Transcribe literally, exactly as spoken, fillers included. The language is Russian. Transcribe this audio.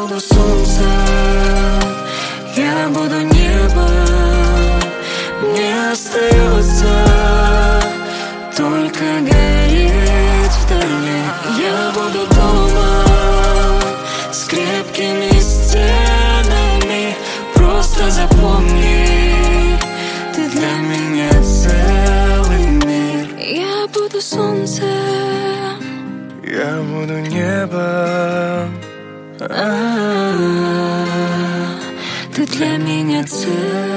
буду солнцем, я буду небом. Мне остается только гореть вдали. Я буду дома с крепкими стенами. Просто запомни, ты для меня целый мир. Я буду солнцем, я буду небом. А-а-а, ты для меня целый